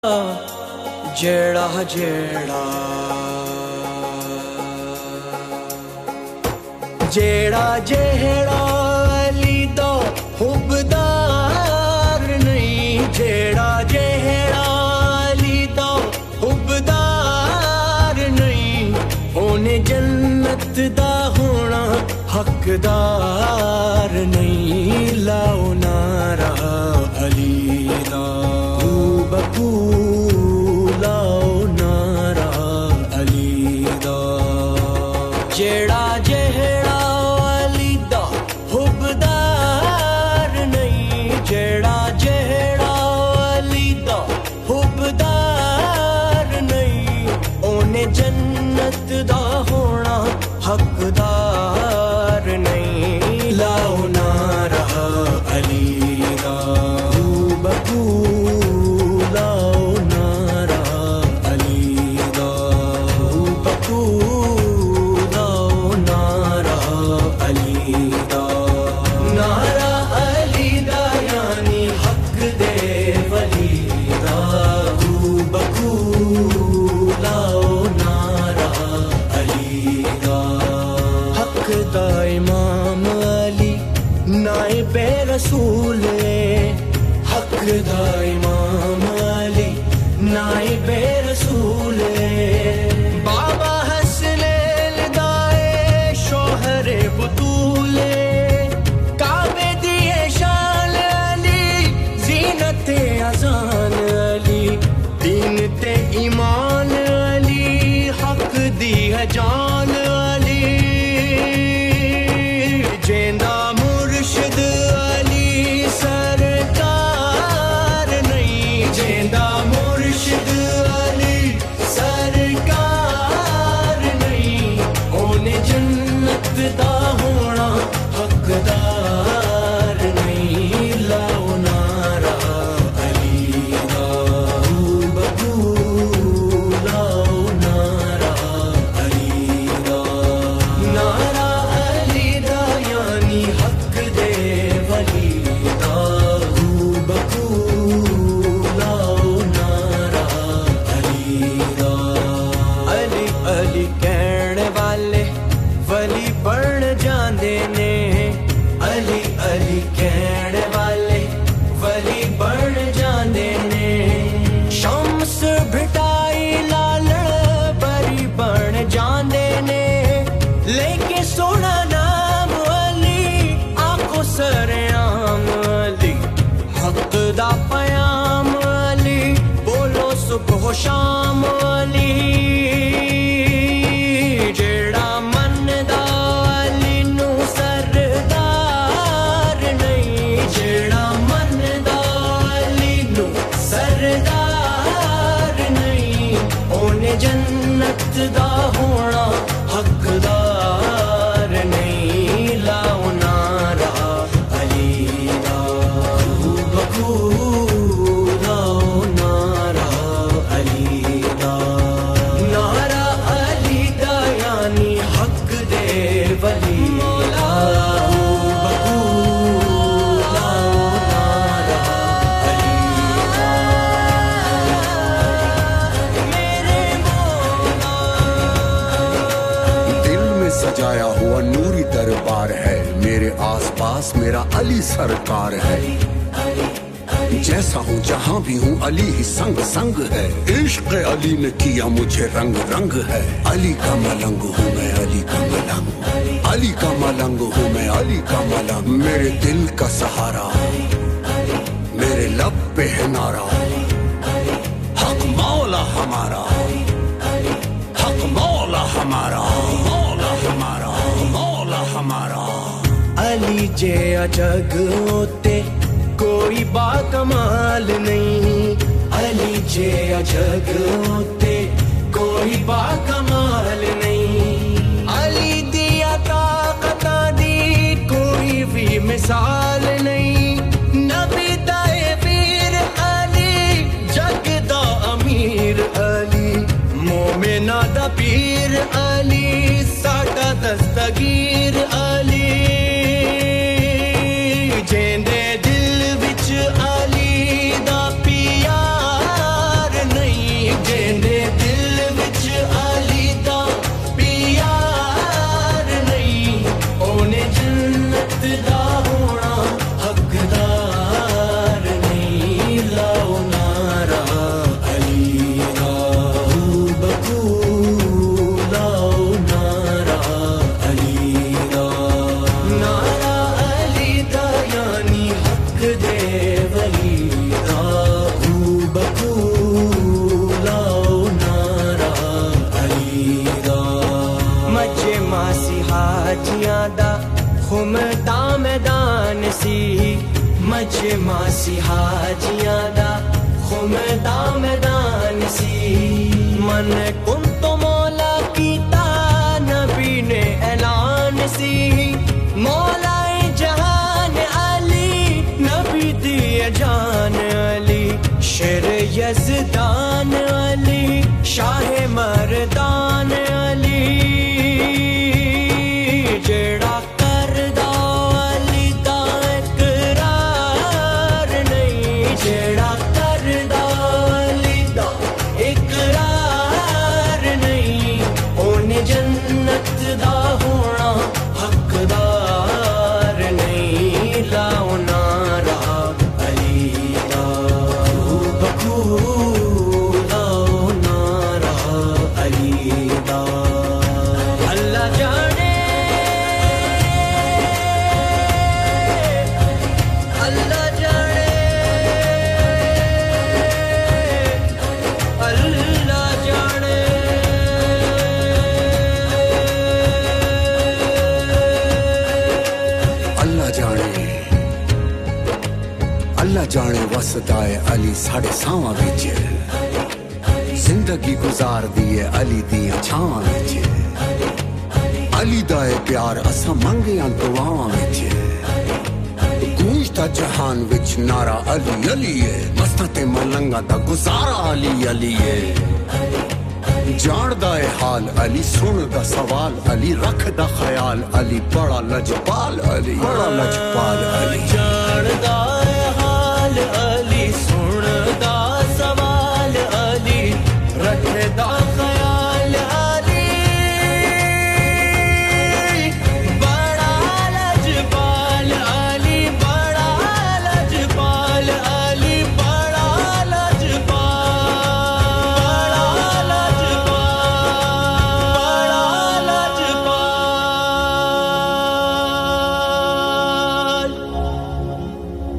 जेड़ा जेड़ा जेड़ा जेड़ा अली दा हुबदार नहीं, जेड़ा जेड़ा अली दा हुबदार नहीं, ओने जन्नत दा होना हकदार नहीं। लाओ नारा अली दा बकू, लाओ नारा अली दा। जेड़ा जेड़ा अली दा हुबदार नहीं, जेड़ा जेड़ा अली दा हुबदार नहीं, ओने जन्नत दा होना हकदार नहीं। लाओ नारा अली दा बकू, लाओ नारा अली दा बकू, लाओ नारा अली दा। नारा अली दा यानी हक दे वली दा बकू, लाओ नारा अली दा। हक दा इमाम अली नाइबे रसूल, हक दा इमाम अली नाइबे रसूल। बाबा हसनैन दाए शोहरे बुतूले, काबे दिए शान अली जीनते अजान अली, दीन ते ईमान अली हक दी है जान अली। जेंदा मुर्शिद अली सरकार नहीं, जेंदा मुर्शिद अली सरकार नहीं, ओने जन्नत दा होना हकदार नहीं। लाओ नारा अली दा बकू, लाओ नारा अली दा। नारा अली दा यानी हक दे वली दा बकू, लाओ नारा अली दा। अली अली कहने वाले वली बन जांदे ने, अली अली कहने वाले वली बन जांदे ने। शम्स भिटाई लालड़ बरी बन जांदे ने, लेके सोना नाम अली आंखों सरेआम अली, हक दा पयाम अली बोलो सुबह शाम अली। जेड़ा मनदा अली नू सरदार नहीं, जेड़ा मनदा अली नू सरदार नहीं, ओने जन्नत दा होना हकदार नहीं। लाओ नारा अली दा बकू, लाओ नारा अली दा। नारा अली दा यानी हक दे वली दा बकू, लाओ नारा अली दा। मेरे मौला दिल में सजाया हुआ नूरी दरबार है, मेरे आसपास मेरा अली सरकार है। जैसा हूँ जहाँ भी हूँ अली ही संग संग है, इश्क अली ने किया मुझे रंग रंग है। अली का मलंग हूँ मैं, अली का मलंग, अली का मलंग हूँ मैं, अली का मलंग। मेरे दिल का सहारा, मेरे लब पे है नारा, हक मौला हमारा, हक मौला हमारा, मौला हमारा, मौला हमारा। अली जे अजग होते कोई बाकमाल नहीं, अली जे अजग होते कोई बाकमाल नहीं। अली दिया ताकता दी कोई भी मिसाल नहीं, नबी दाए वीर अली जग दा अमीर अली, मोमिना दा पीर अली साडा दस्तगीर अली। जेंदे दिल विच अली दा प्यार घूमदा मैदान सी मजमा सी हाजियां दा घूमदा मैदान सी मन कुन तो मौला कीता नबी ने ऐलान सी मौलाए जहान अली नबी दी जान अली शेर यज़दान अली शाह मर्दान अली जेड़ा करदा अली दा इकरार नहीं जेड़ा करदा अली दा इकरार नहीं ओने जन्नत दा होना हकदार नहीं लाओ नारा अली दा बखू लाओ नारा अली दा अल्लाह जाने अल्लाह जाने अल्लाह जाने अल्लाह जाने वसदा है अली साढ़े सावां विच जिंदगी गुजार दी है अली दियां छावां विच अली दा है प्यार असां मंगियां दुआवां विच गूंजदा जहान विच नारा अली अली है मस्तां ते मलंगा दा गुजारा अली अली है जानदा है हाल अली सुनदा सवाल अली रखदा ख्याल अली बड़ा लजपाल अली बड़ा लजपाल अली जानदा